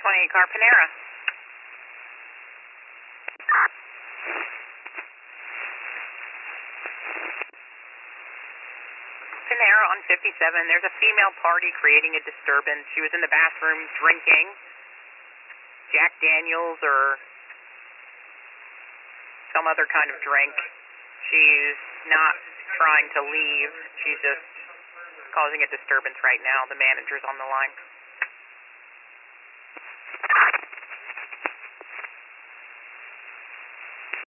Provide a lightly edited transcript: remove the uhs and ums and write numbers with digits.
28 car Panera. Panera on 57. There's a female party creating a disturbance. She was in the bathroom drinking Jack Daniels or some other kind of drink. She's not trying to leave. She's just causing a disturbance right now. The manager's on the line.